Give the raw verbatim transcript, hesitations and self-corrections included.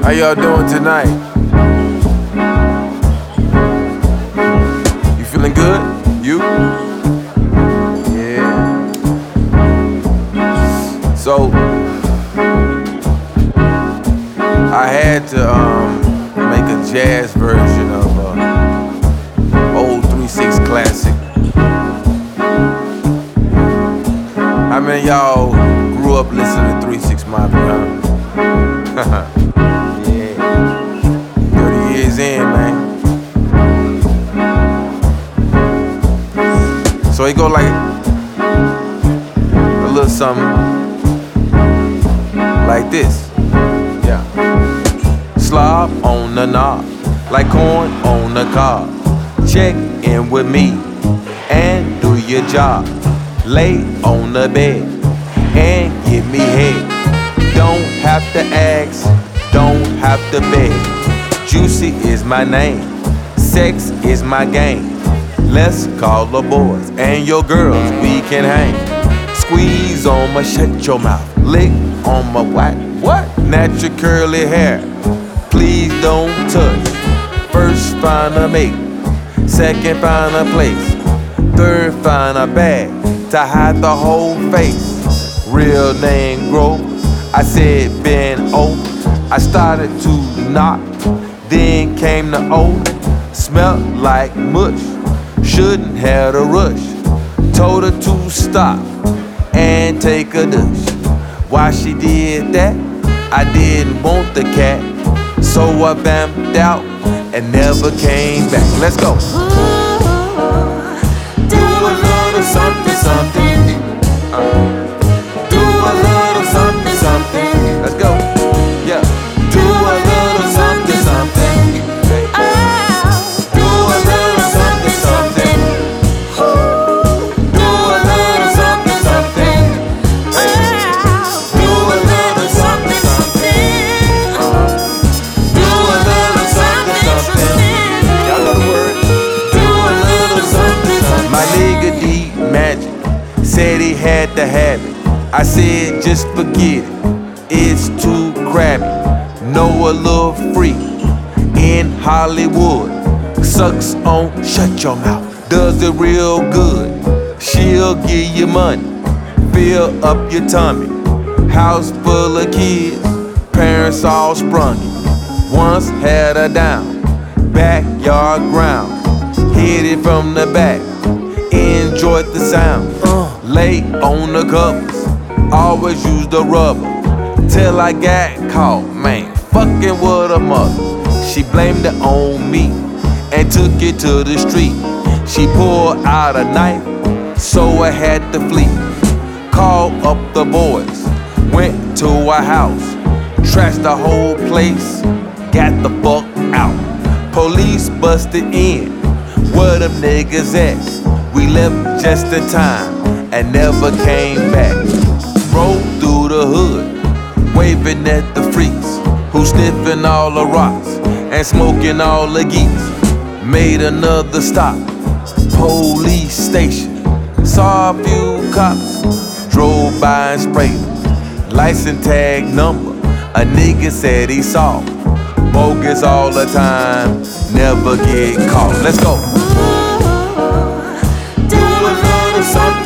How y'all doing tonight? You feeling good? You? Yeah. So I had to um, make a jazz version of a old three six classic. How many of y'all grew up listening to three six Mafia? Huh? Yeah. thirty years in, man. So it go like a little something like this. Yeah. Slob on the knob, like corn on the cob. Check in with me and do your job. Lay on the bed and give me head. Don't have to ask, don't have to beg. Juicy is my name, sex is my game. Let's call the boys and your girls, we can hang. Squeeze on my, shut your mouth. Lick on my what? What? Natural curly hair, please don't touch. First find a mate, second find a place, third find a bag to hide the whole face. Real name Grove, I said Ben O. I started to knock, then came the O. Smelled like mush, shouldn't have a rush. Told her to stop and take a dush. Why she did that? I didn't want the cat, so I vamped out and never came back. Let's go. Do a little something, something. Uh. Do a little something, something. Let's go. Yeah. Do a little something, something. Do a little something, something. Do a little something, something. Do a little something, something. Do a little something, something. Y'all know the word. Do a little something, something. My nigga D Magic said he had to have it. I said just forget it, it's too crabby. Know a little freak in Hollywood, sucks on, shut your mouth, does it real good. She'll give you money, fill up your tummy. House full of kids, parents all sprung it. Once had her down, backyard ground. Hit it from the back, enjoyed the sound. Lay on the covers, always use the rubber. Till I got caught, man, fucking with a mother. She blamed it on me and took it to the street. She pulled out a knife, so I had to flee. Called up the boys, went to our house, trashed the whole place, got the fuck out. Police busted in, where them niggas at? We left just in time and never came back. Rode through the hood, waving at the freaks who sniffing all the rocks and smoking all the geeks. Made another stop, police station. Saw a few cops, drove by and sprayed them. License tag number, a nigga said he saw. Bogus all the time, never get caught. Let's go. Do a little something.